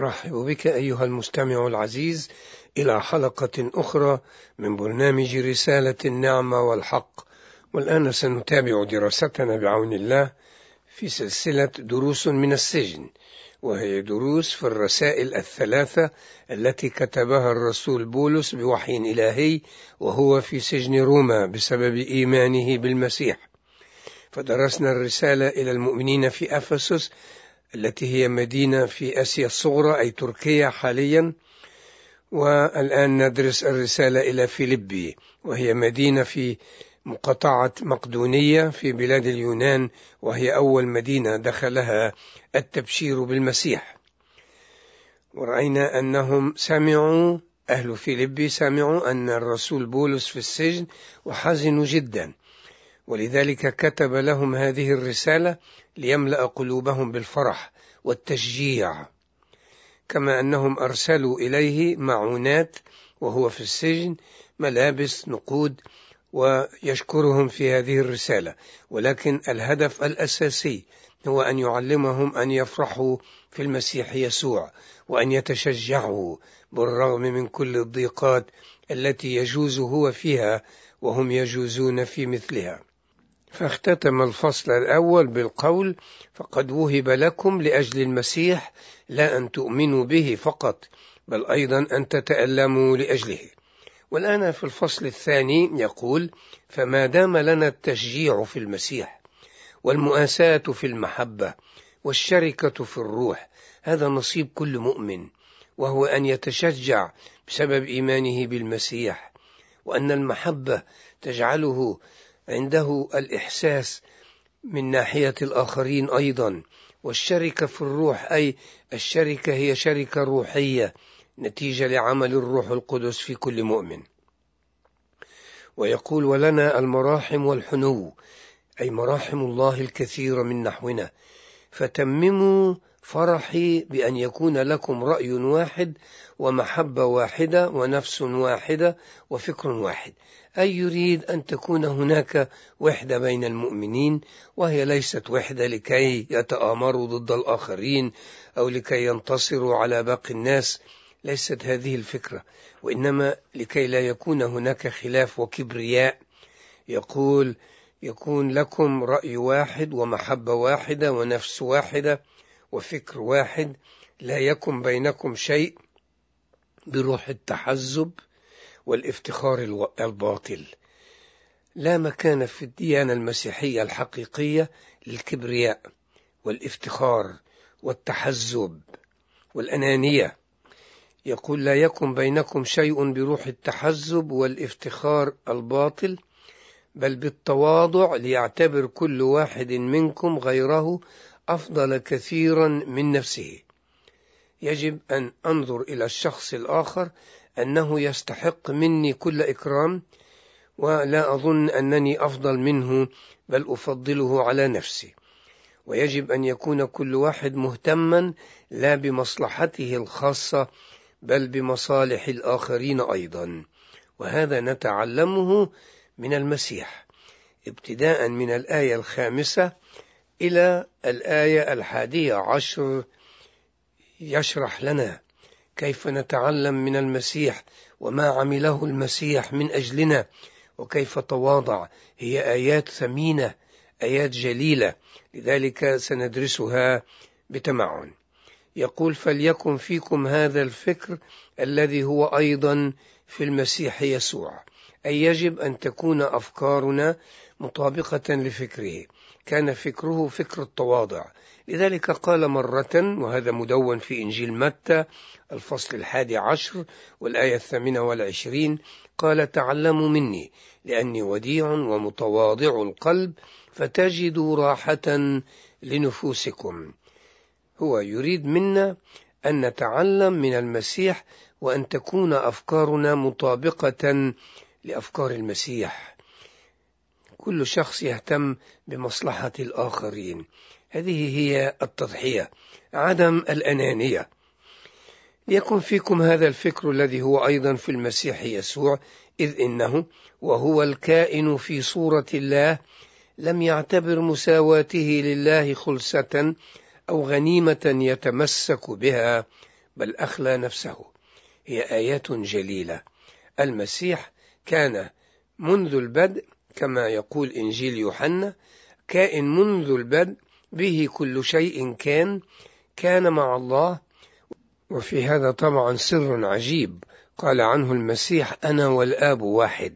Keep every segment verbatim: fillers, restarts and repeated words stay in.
أرحب بك أيها المستمع العزيز إلى حلقة أخرى من برنامج رسالة النعمة والحق. والآن سنتابع دراستنا بعون الله في سلسلة دروس من السجن، وهي دروس في الرسائل الثلاثة التي كتبها الرسول بولس بوحي إلهي وهو في سجن روما بسبب إيمانه بالمسيح. فدرسنا الرسالة إلى المؤمنين في أفسس التي هي مدينة في آسيا الصغرى أي تركيا حاليا، والآن ندرس الرسالة إلى فيلبي وهي مدينة في مقاطعة مقدونية في بلاد اليونان، وهي أول مدينة دخلها التبشير بالمسيح. ورأينا أنهم سمعوا أهل فيلبي سمعوا أن الرسول بولس في السجن وحزنوا جدا، ولذلك كتب لهم هذه الرسالة ليملأ قلوبهم بالفرح والتشجيع، كما أنهم أرسلوا إليه معونات وهو في السجن، ملابس، نقود، ويشكرهم في هذه الرسالة. ولكن الهدف الأساسي هو أن يعلمهم أن يفرحوا في المسيح يسوع وأن يتشجعوا بالرغم من كل الضيقات التي يجوز هو فيها وهم يجوزون في مثلها. فاختتم الفصل الأول بالقول: فقد وهب لكم لأجل المسيح لا أن تؤمنوا به فقط، بل أيضا أن تتألموا لأجله. والآن في الفصل الثاني يقول: فما دام لنا التشجيع في المسيح والمؤاساة في المحبة والشركة في الروح، هذا نصيب كل مؤمن، وهو أن يتشجع بسبب إيمانه بالمسيح، وأن المحبة تجعله عنده الإحساس من ناحية الآخرين أيضا، والشركة في الروح أي الشركة هي شركة روحية نتيجة لعمل الروح القدس في كل مؤمن. ويقول: ولنا المراحم والحنو أي مراحم الله الكثيرة من نحونا، فتمموا فرحي بأن يكون لكم رأي واحد ومحبة واحدة ونفس واحدة وفكر واحد. أي يريد أن تكون هناك وحدة بين المؤمنين، وهي ليست وحدة لكي يتآمروا ضد الآخرين أو لكي ينتصروا على باقي الناس، ليست هذه الفكرة، وإنما لكي لا يكون هناك خلاف وكبرياء. يقول: يكون لكم رأي واحد ومحبة واحدة ونفس واحدة وفكر واحد، لا يكن بينكم شيء بروح التحزب والافتخار الباطل. لا مكان في الديانة المسيحية الحقيقية للكبرياء والافتخار والتحزب والأنانية. يقول: لا يكن بينكم شيء بروح التحزب والافتخار الباطل، بل بالتواضع ليعتبر كل واحد منكم غيره أفضل كثيرا من نفسه. يجب أن أنظر إلى الشخص الآخر أنه يستحق مني كل إكرام، ولا أظن أنني أفضل منه، بل أفضله على نفسي. ويجب أن يكون كل واحد مهتما لا بمصلحته الخاصة بل بمصالح الآخرين أيضا، وهذا نتعلمه من المسيح ابتداء من الآية الخامسة إلى الآية الحادية عشر. يشرح لنا كيف نتعلم من المسيح وما عمله المسيح من أجلنا وكيف تواضع. هي آيات ثمينة، آيات جليلة، لذلك سندرسها بتمعن. يقول: فليكن فيكم هذا الفكر الذي هو أيضا في المسيح يسوع، أي يجب أن تكون أفكارنا مطابقة لفكره. كان فكره فكر التواضع، لذلك قال مرة، وهذا مدون في إنجيل متى الفصل الحادي عشر والآية الثامنة والعشرين، قال: تعلموا مني لأني وديع ومتواضع القلب فتجدوا راحة لنفوسكم. هو يريد منا أن نتعلم من المسيح وأن تكون أفكارنا مطابقة لأفكار المسيح. كل شخص يهتم بمصلحة الآخرين، هذه هي التضحية، عدم الأنانية. ليكن فيكم هذا الفكر الذي هو أيضا في المسيح يسوع، إذ إنه وهو الكائن في صورة الله لم يعتبر مساواته لله خلسة أو غنيمة يتمسك بها، بل أخلى نفسه. هي آيات جليلة. المسيح كان منذ البدء كما يقول إنجيل يوحنا، كائن منذ البدء، به كل شيء كان، كان مع الله. وفي هذا طبعا سر عجيب قال عنه المسيح: أنا والآب واحد.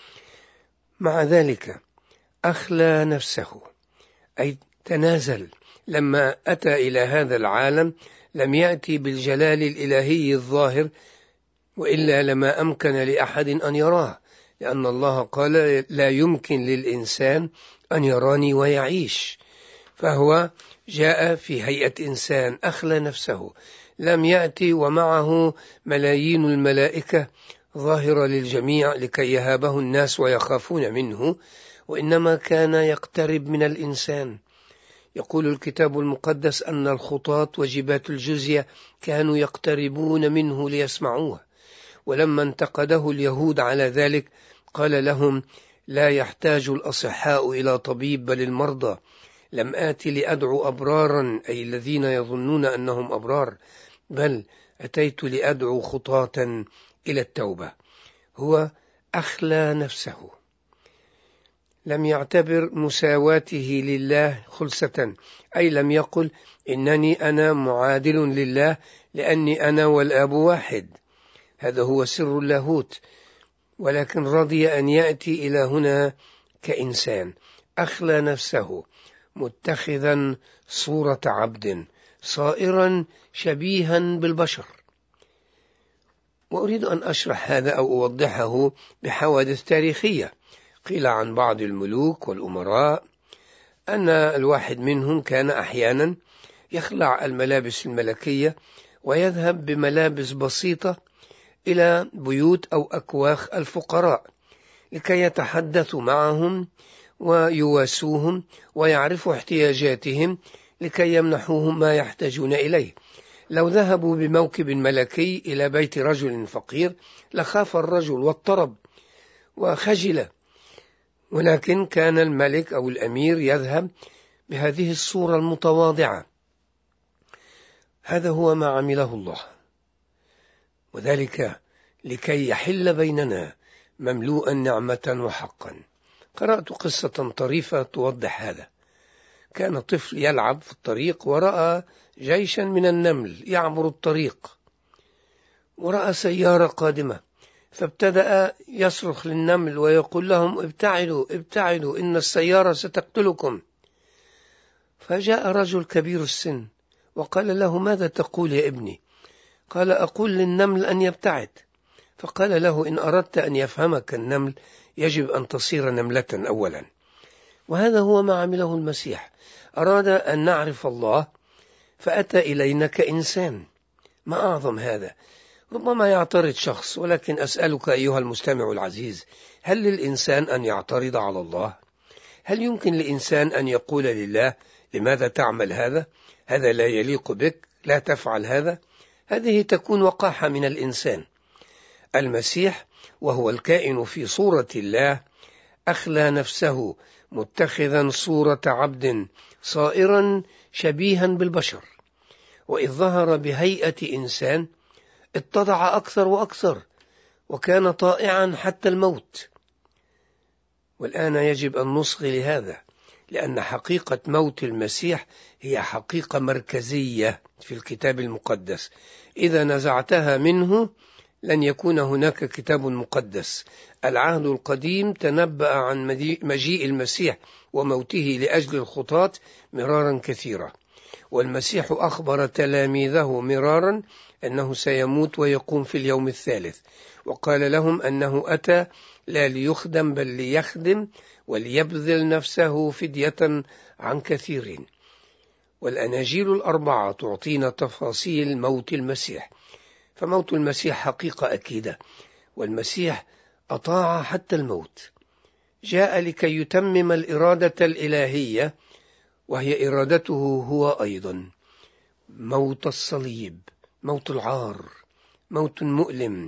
مع ذلك أخلى نفسه، أي تنازل. لما أتى إلى هذا العالم لم يأتي بالجلال الإلهي الظاهر، وإلا لما أمكن لأحد أن يراه، لأن الله قال: لا يمكن للإنسان أن يراني ويعيش. فهو جاء في هيئة إنسان، أخلى نفسه، لم يأتي ومعه ملايين الملائكة ظاهرة للجميع لكي يهابه الناس ويخافون منه، وإنما كان يقترب من الإنسان. يقول الكتاب المقدس أن الخطاة وجبات الجزية كانوا يقتربون منه ليسمعوه، ولما انتقده اليهود على ذلك قال لهم: لا يحتاج الأصحاء إلى طبيب بل المرضى، لم آتي لأدعو أبرارا، أي الذين يظنون أنهم أبرار، بل أتيت لأدعو خطاة إلى التوبة. هو أخلى نفسه، لم يعتبر مساواته لله خلسة، أي لم يقل إنني أنا معادل لله لأني أنا والآب واحد، هذا هو سر اللاهوت، ولكن رضي أن يأتي إلى هنا كإنسان. أخلى نفسه متخذا صورة عبد، صائرا شبيها بالبشر. وأريد أن أشرح هذا أو أوضحه بحوادث تاريخية. قيل عن بعض الملوك والأمراء أن الواحد منهم كان أحيانا يخلع الملابس الملكية ويذهب بملابس بسيطة إلى بيوت أو أكواخ الفقراء لكي يتحدثوا معهم ويواسوهم ويعرفوا احتياجاتهم لكي يمنحوهم ما يحتاجون إليه. لو ذهبوا بموكب ملكي إلى بيت رجل فقير لخاف الرجل واضطرب وخجل، ولكن كان الملك أو الأمير يذهب بهذه الصورة المتواضعة. هذا هو ما عمله الله، وذلك لكي يحل بيننا مملوءا نعمة وحقا. قرأت قصة طريفة توضح هذا. كان طفل يلعب في الطريق ورأى جيشا من النمل يعبر الطريق، ورأى سيارة قادمة، فابتدأ يصرخ للنمل ويقول لهم: ابتعدوا ابتعدوا إن السيارة ستقتلكم. فجاء رجل كبير السن وقال له: ماذا تقول يا ابني؟ قال: أقول للنمل أن يبتعد. فقال له: إن أردت أن يفهمك النمل يجب أن تصير نملة أولا. وهذا هو ما عمله المسيح، أراد أن نعرف الله فأتى إلينا كإنسان. ما أعظم هذا؟ ربما يعترض شخص، ولكن أسألك أيها المستمع العزيز: هل للإنسان أن يعترض على الله؟ هل يمكن لإنسان أن يقول لله: لماذا تعمل هذا؟ هذا لا يليق بك، لا تفعل هذا. هذه تكون وقاحة من الإنسان. المسيح وهو الكائن في صورة الله أخلى نفسه متخذا صورة عبد، صائرا شبيها بالبشر. وإذ ظهر بهيئة إنسان اتضع أكثر وأكثر، وكان طائعا حتى الموت. والآن يجب أن نصغي لهذا، لأن حقيقة موت المسيح هي حقيقة مركزية في الكتاب المقدس. إذا نزعتها منه لن يكون هناك كتاب مقدس. العهد القديم تنبأ عن مجيء المسيح وموته لأجل الخطاة مرارا كثيرا، والمسيح أخبر تلاميذه مرارا أنه سيموت ويقوم في اليوم الثالث، وقال لهم أنه أتى لا ليخدم بل ليخدم وليبذل نفسه فدية عن كثيرين. والأناجيل الأربعة تعطينا تفاصيل موت المسيح، فموت المسيح حقيقة أكيدة، والمسيح أطاع حتى الموت. جاء لكي يتمم الإرادة الإلهية، وهي إرادته هو أيضا. موت الصليب، موت العار، موت مؤلم.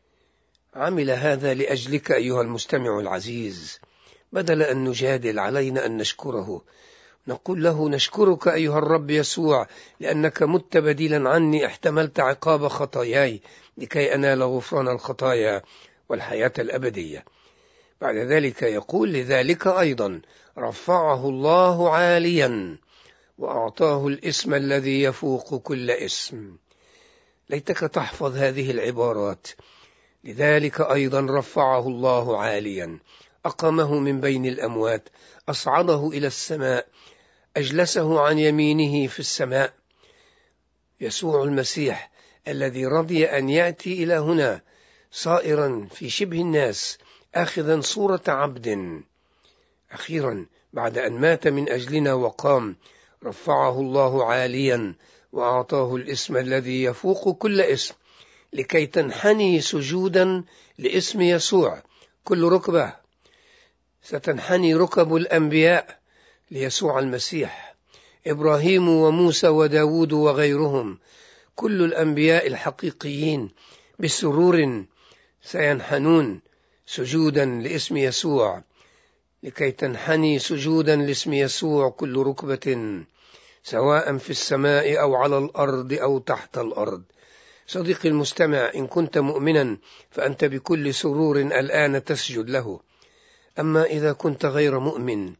عمل هذا لأجلك أيها المستمع العزيز. بدل أن نجادل علينا أن نشكره نقول له: نشكرك أيها الرب يسوع لأنك مت بديلا عني، احتملت عقاب خطاياي لكي أنال غفران الخطايا والحياة الأبدية. بعد ذلك يقول: لذلك أيضا رفعه الله عاليا وأعطاه الاسم الذي يفوق كل اسم. ليتك تحفظ هذه العبارات. لذلك أيضا رفعه الله عاليا، أقامه من بين الأموات، أصعده إلى السماء، أجلسه عن يمينه في السماء. يسوع المسيح الذي رضي أن يأتي إلى هنا صائرا في شبه الناس، آخذا صورة عبد، أخيرا بعد أن مات من أجلنا وقام، رفعه الله عاليا وأعطاه الاسم الذي يفوق كل اسم، لكي تنحني سجودا لاسم يسوع كل ركبة. ستنحني ركب الأنبياء ليسوع المسيح، إبراهيم وموسى وداود وغيرهم، كل الأنبياء الحقيقيين بسرور سينحنون سجودا لاسم يسوع، لكي تنحني سجودا لاسم يسوع كل ركبة، سواء في السماء أو على الأرض أو تحت الأرض. صديقي المستمع، إن كنت مؤمنا فأنت بكل سرور الآن تسجد له. أما إذا كنت غير مؤمن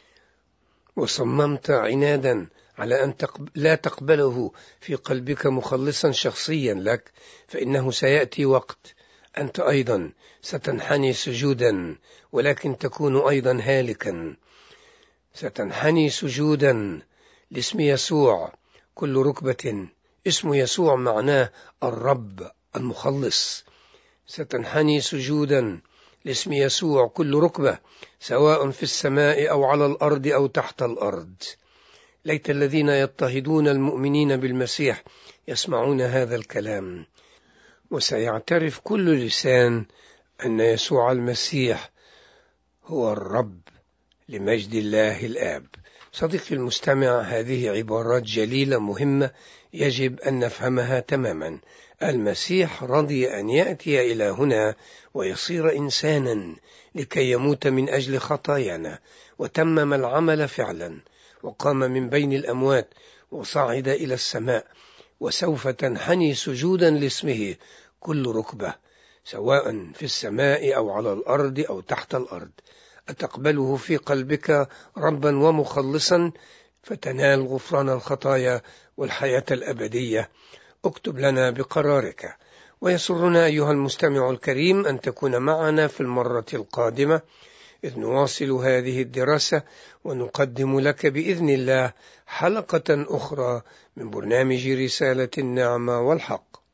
وصممت عنادا على أن تقب... لا تقبله في قلبك مخلصا شخصيا لك، فإنه سيأتي وقت أنت أيضا ستنحني سجودا، ولكن تكون أيضا هالكا. ستنحني سجودا لاسم يسوع كل ركبة. اسم يسوع معناه الرب المخلص. ستنحني سجودا لاسم يسوع كل ركبة، سواء في السماء أو على الأرض أو تحت الأرض. ليت الذين يضطهدون المؤمنين بالمسيح يسمعون هذا الكلام، وسيعترف كل لسان أن يسوع المسيح هو الرب لمجد الله الآب. صديقي المستمع، هذه عبارات جليلة مهمة يجب أن نفهمها تماما. المسيح رضي أن يأتي إلى هنا ويصير إنسانا لكي يموت من أجل خطايانا، وتمم العمل فعلا، وقام من بين الأموات وصعد إلى السماء، وسوف تنحني سجودا لاسمه كل ركبة، سواء في السماء أو على الأرض أو تحت الأرض. أتقبله في قلبك ربا ومخلصا فتنال غفران الخطايا والحياة الأبدية. اكتب لنا بقرارك. ويسرنا أيها المستمع الكريم أن تكون معنا في المرة القادمة، إذ نواصل هذه الدراسة ونقدم لك بإذن الله حلقة أخرى من برنامج رسالة النعمة والحق.